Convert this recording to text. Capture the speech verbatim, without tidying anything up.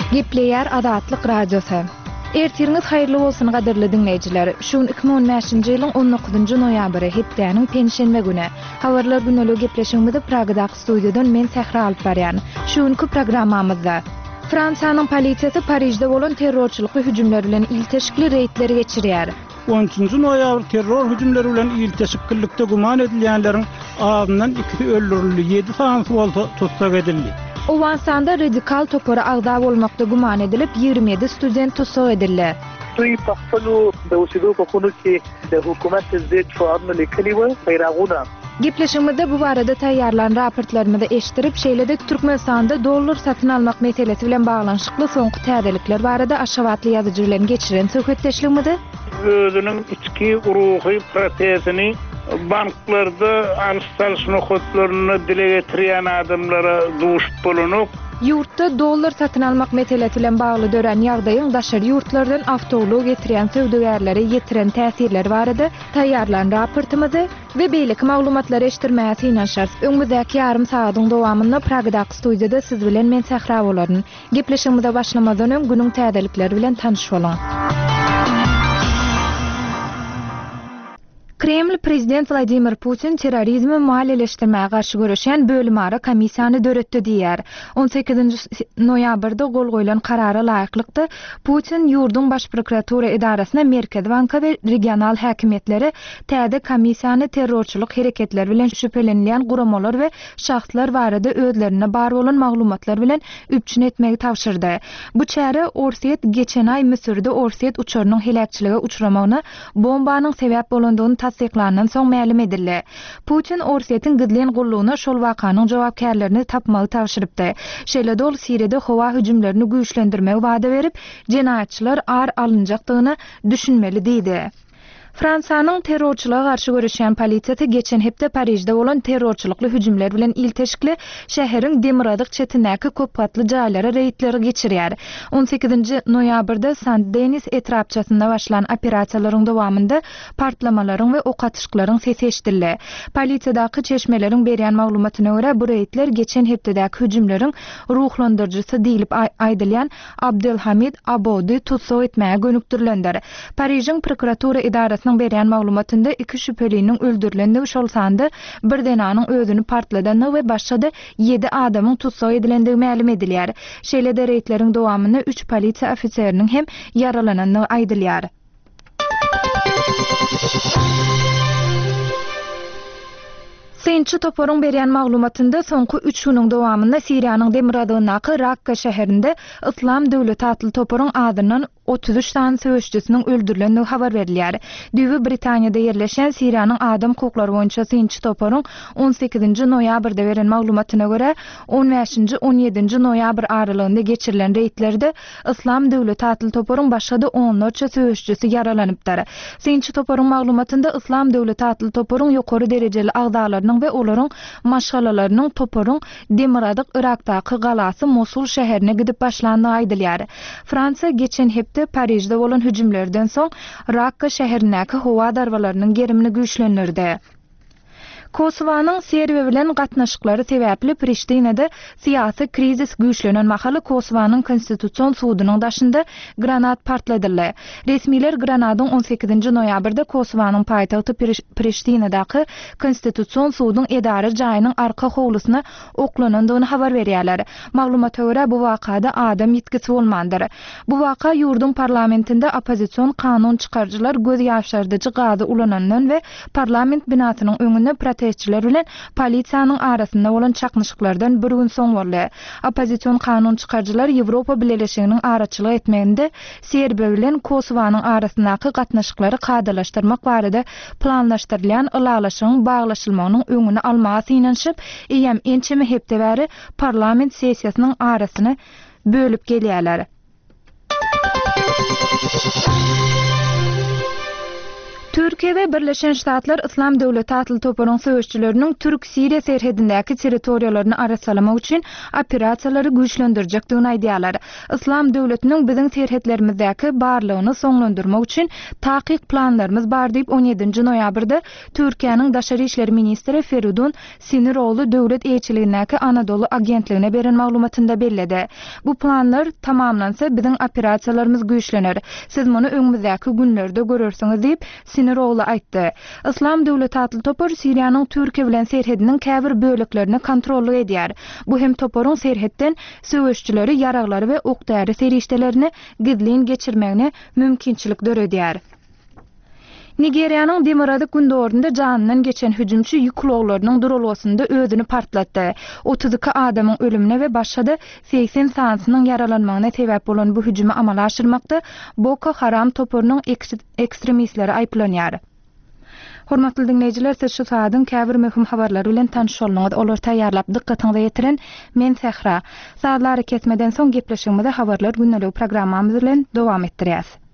Gepleyer Adatlyk radiosu. Ertiriniz hayırlı olsun gaderli dinleyiciler. Şun iki bin on beşinji ýylyň on dokuzunjy noýabry hepdäniň penşenbe güni. Habarlar güneligi gepleşigimizde Pragadaky studiýadan men Sehra alyp barýan. Şuňky programmamyzda Fransiýanyň polisiýasy Parijde bolan terrorçylyk hüjümleri bilen ilteşikli reýdleri geçirýär. on üçünjy noýabr terror hüjümleri bilen ilteşiklikde guman edilýänleriň arasyndan ikisi öldürildi, ýedi sanysy bolsa tutsak edildi. Owansanda radikal topora agda bolmakda guman edilip ýygrimi ýedi student tutsak edildi. يتصلوا بوسيلوك وكونوا كي حكومات الزيت شعارنا لكلمة فيراغونا. Gepleşigimizde bu barada taýýarlanan raportlarymyzda eşdirip, şeýlede Türkmenistanda dollar satyn almak meselesi bilen baglanşykly soňky täzelikler barada aşawatly ýazyjylaryň geçiren söhbetdeşligimizde özünün içki ruhy protezini banklarda alış-salyş nokatlaryny dile getirýän adamlara duşup bolunup Yurtda dollar satın almak meselesi bilen bagly dören ýagdaýyň daşary ýurtlardan awtolog getirýän söwdegärlere ýetiren täsirleri barada taýýarlanan raportymyzy we beýleki maglumatlary eşdirmäge synanşar. Öňümüzdäki ýarym sagatyň dowamynda Pragadaky studiýada siz bilen men Sehra bolaryn. Gepleşigimizde başlamadan öň günüň täzelikleri bilen tanyş boluň. Kreml prezident Vladimir Putin terrorizmi maliýeleşdirmäge garşy görüşen bölümara komissiýany döretdi diýär. on sekizinji noýabrda gol goýulan karara laýyklykda Putin ýurdun baş prokuratura idarasyna Merkez Banka we regional häkimetleri täze komissiýany terrorçylyk hereketleri bilen şüphelenýän guramalar we şahslar barada özlerine bar bolan maglumatlar bilen üpçün etmegi tawşyrdy. Bu çäre Orset geçen ay Misirde Orset uçarynyň helakçylyga uçramagyna bombanyň sebäp bolandygyny tasdiklanan soň ma'lum edildi. Putin Orset'in gidlen gulluğuna şol wakanyň jogapkärlerini tapmagy tawşyrypdy. Şeýle dol Siriýede howa hüjümlerini güýçlendirmegi wada berip, jenaýatçylar ar alınjakdygyny düşünmeli diýdi. Fransiýanyň terrorçylyga garşy görüşen polisiýasy geçen hepde Parijde bolan terrorçylykly hüjümler bilen ilteşikli şäheriň Demiradyk çetindäki köp gatly jaýlara reýdleri geçirýär. on sekizinji noýabrda Saint-Denis etrapçasynda başlanan operasiýalaryň dowamynda partlamalaryň we ok atyşklaryň sesi eşdildi. Polisiýadaky çeşmeleriň berýän maglumatyna görä bu reýdler geçen hepdäki hüjümleriň ruhlandyrjysy diýilip aýdylýan Abdelhamid Aboudy tutsak etmäge gönükdirilendir. Parijiň prokuratura idarasy berýän maglumatynda iki şüpheliniň öldürilendigi şol sanda bir denanyň özüni partladanyny we başga da ýedi adamyň tutsak edilendigi ma'lum edilýär. Şeýle-de reýdleriň dowamyny üç polisiýa ofiseriniň hem yaralananyny aýdylýar. Synçy toporuň berýän maglumatynda soňky üç güniň dowamynda Siriýanyň Demiradygynaky Rakka şäherinde Islam döwleti atly toporuň adynyň otuz üç tane söwüşçüsiniň öldürilenligi habar berilýär. Düýbi Britaniýada ýerleşen Siriýanyň adam hukuklary boýunça synçy toporuň on sekizinji noýabrda beren maglumatyna görä on beşinji on ýedinji noýabr aralygynda geçirilen reýdlerde Islam döwleti atly toporuň başga da onlarça söwüşçüsi yaralanypdyr. Synçy toporuň maglumatynda Islam döwleti atly toporuň ýokary derejeli agdalarynyň we olaryň maşgalalarynyň toporuň Demiradyk Irakdaky galasy Mosul şäherine gidip başlandygy aýdylýar. Fransiýa geçen hepde Parijde bolan hüjümlerden soň Rakka şäherindäki howa darbalarynyň gerimini güýçlendirdi. Kosovanyň Serbiýa bilen gatnaşyklary sebäpli Priştinede syýasy krizis güýçlenen mahaly Kosovanyň konstitusiýon sudynyň daşynda granat partladyldy. Resmiler granatyň on sekizinji noýabrda Kosovanyň paýtagty Priştinedaky konstitusiýon sudyň edara jaýynyň arka howlusyna oklanandygyny habar berýärler. Maglumata görä bu wakada adam ýetkisi bolmandyr. Bu waka ýurdun parlamentinde opozisiýon kanun çykarjylar göz ýaşardyjy gazy ulanandan we parlament binasynyň öňünde protestçiler bilen polisiýanyň arasynda bolan çaknyşyklardan bir gün soň boldy. Opozisiýon kanun çykarjylar Ýewropa Birleşiginiň araçylyk etmeginde Serbiýa bilen Kosovanyň arasyndaky gatnaşyklary kadalaşdyrmak barada planlaşdyrylýan ılalaşygyň baglaşylmagynyň öňüni almagy synanşyp, eýem ençeme hepde bäri parlament sessiýasynyň arasyny bölüp gelýärler. Türkiýede Birleşen Ştatlar İslam Döwleti atly toparyň söýüşçüleriniň Türk-Siriýa serhedindäki territoriýalaryny arasalamak üçin operasiýalary güýçlendirjekdigini aýdýarlar. İslam Döwletiniň biziň serhedlerimizdäki barlygyny soňlandyrmak üçin takyk planlarymız bar diýip on ýedinji noýabrda Türkiýanyň Daşary işleri ministri Feridun Siniroğlu döwlet elçiligindäki Anadolu agentligine beren maglumatynda belledi. Bu planlar tamamlansa biziň operasiýalarymyz güýçlener. Siz muny öňümüzdäki günlerde görersiňiz diýip Siniroğlu aýtdy. İslam Döwleti atly topar Siriýanyň Türkiýe bilen serhediniň käbir böleklerini kontrolly edýär. Bu hem toparyň serhetden söwüşçüleri, yaraglary we okdary serişdelerini gidlin geçirmegine mümkinçilik döredýär. Nigeriýanyň Demiradyk gündorunda janynyň geçen hüjümçi ýükloglarynyň durulgysynda özüni partlatdy. otuz iki adamyň ölümine we başga seksen sansynyň yaralanmagyna sebäp bolan bu hüjümi amala aşyrmakda Boko Haram toparynyň ekstremistleri aýplanýar. Hormatly dinleýijiler, siz şu saatyň käbir möhüm habarlary bilen tanış bolmaňyz. Olar taýýarlap dikkatiňizi ýetiren men Sehra. Saatlary kesmeden soň gepleşigimizde habarlar günnälik programmamyz bilen dowam etdirýäs.